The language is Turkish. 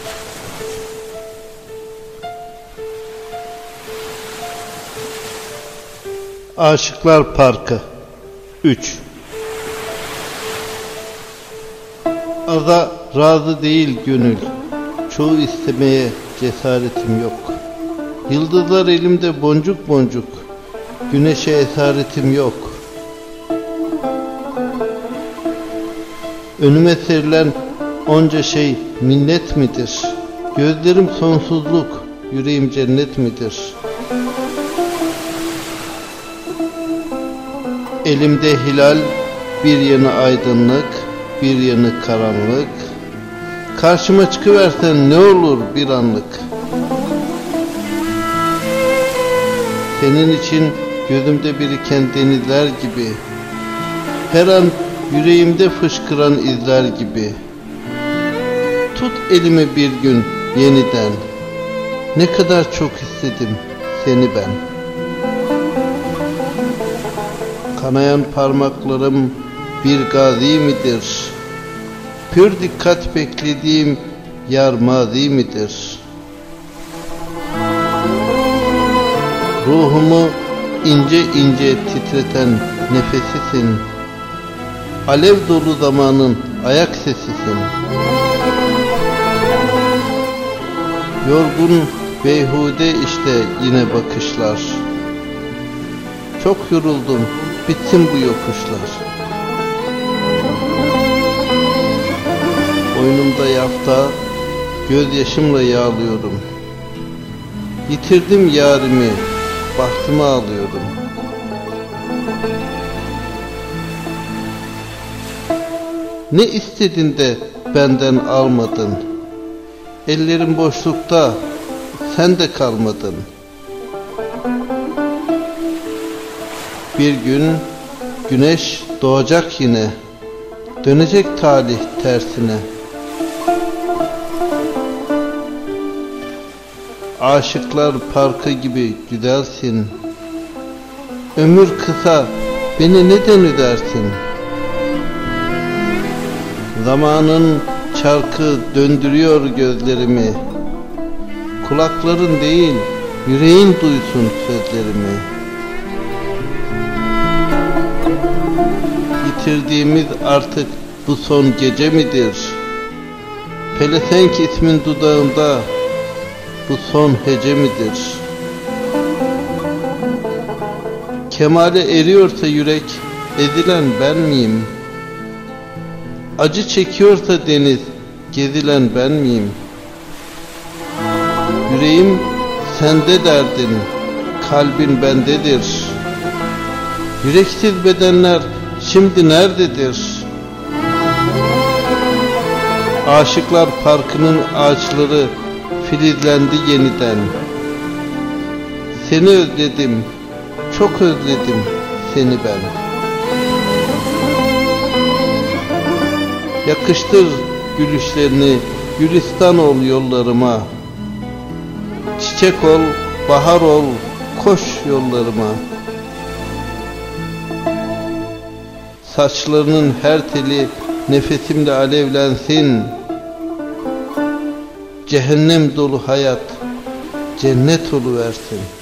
Aşıklar Parkı 3. Aza razı değil gönül, çoğu istemeye cesaretim yok. Yıldızlar elimde boncuk boncuk, güneşe esaretim yok. Önüme serilen onca şey minnet midir? Gözlerim sonsuzluk, yüreğim cennet midir? Elimde hilal, bir yanı aydınlık, bir yanı karanlık. Karşıma çıkıversen ne olur bir anlık. Senin için gözümde biriken denizler gibi, her an yüreğimde fışkıran izler gibi. Tut elimi bir gün yeniden, ne kadar çok istedim seni ben. Kanayan parmaklarım bir gazi midir? Pür dikkat beklediğim yar mazi midir? Ruhumu ince ince titreten nefesisin. Alev dolu zamanın ayak sesisin. Yorgun beyhude işte yine bakışlar. Çok yoruldum, bitsin bu yokuşlar. Boynumda yafta, gözyaşımla yağlıyorum. Yitirdim yarimi, bahtımı ağlıyorum. Ne istedin de benden almadın? Ellerim boşlukta, sen de kalmadın. Bir gün güneş doğacak yine, dönecek talih tersine. Aşıklar parkı gibi güzelsin. Ömür kısa, beni neden üzersin? Zamanın çarkı döndürüyor gözlerimi. Kulakların değil, yüreğin duysun sözlerimi. Yitirdiğimiz artık bu son gece midir? Pelesenk ismin dudağımda, bu son hece midir? Kemale eriyorsa yürek, ezilen ben miyim? Acı çekiyorsa deniz, gezilen ben miyim? Yüreğim sende derdin, kalbin bendedir. Yüreksiz bedenler şimdi nerededir? Aşıklar Parkı'nın ağaçları filizlendi yeniden. Seni özledim, çok özledim seni ben. Yakıştır gülüşlerini, gülistan ol yollarıma. Çiçek ol, bahar ol, koş yollarıma. Saçlarının her teli nefesimle alevlensin. Cehennem dolu hayat cennet oluversin.